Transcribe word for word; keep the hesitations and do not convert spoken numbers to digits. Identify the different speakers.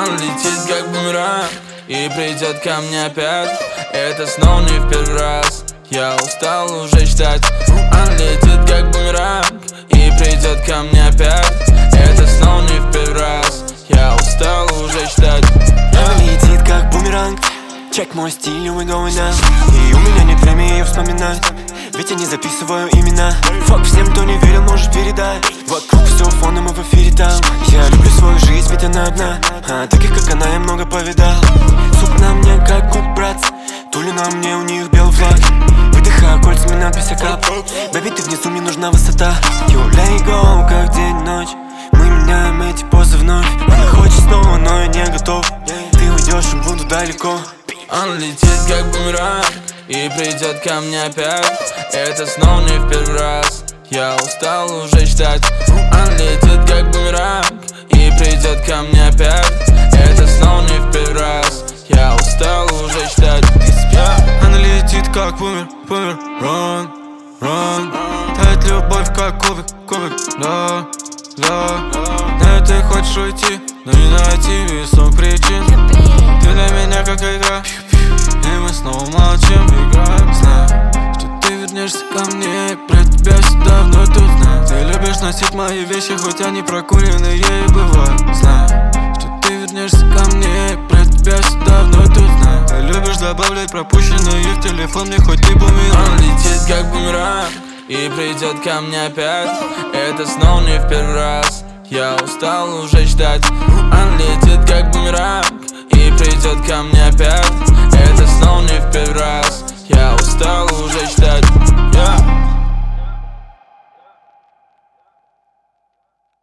Speaker 1: Он летит как бумеранг и придет ко мне опять. Это снова не в первый раз, я устал уже ждать. Он летит как бумеранг и придет ко мне опять. Это снова не в первый раз, я устал уже ждать.
Speaker 2: Он летит как бумеранг. Чек мой стиль, we going out. И у меня нет времени ее вспоминать, ведь я не записываю имена. Фак всем, кто не верил, можешь передать. Вокруг все фоном и в эфире там. Я люблю свою жизнь, ведь она одна. А таких, как она, я много повидал. Суп на мне, как кук, братцы. Тули на мне, у них белый флаг. Выдыхаю кольцами надпись кап. Бэби, ты внизу, мне нужна высота. You let go, как день-ночь. Мы меняем эти позы вновь. Она хочет снова, но я не готов. Ты уйдешь и буду далеко.
Speaker 1: Он летит как бумеранг и придет ко мне опять. Это снова не в первый раз, я устал уже ждать. Он летит как бумеранг и придет ко мне опять. Это снова не в первый раз, я устал уже ждать.
Speaker 3: Она летит как бумер, бумер, рон, рон. Тает любовь как кубик, кубик, да, да. Знаю, ты хочешь уйти, но не найти весов причин. Ты для меня как игра, и мы снова молчим, играем. Знаю, что ты вернешься ко мне, и про тебя всегда вновь тут знаю. Ты любишь носить мои вещи, хоть они прокуренные и бывают. Знаю, что ты вернешься ко мне, и про тебя всегда вновь тут знаю. Ты любишь добавлять пропущенные в телефон, мне хоть ты бумеранг.
Speaker 1: Он летит как бумеранг и придет ко мне опять. Это снова не в первый раз, я устал уже ждать. Он летит как бумеранг и придет ко мне опять. Это снова не в первый раз.